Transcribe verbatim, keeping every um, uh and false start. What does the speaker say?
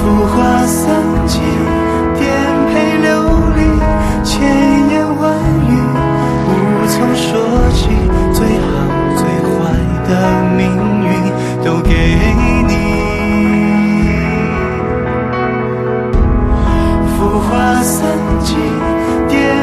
浮华三季，颠沛流离，千言万语无从说起，最好最坏的命运都给你。浮华三季，颠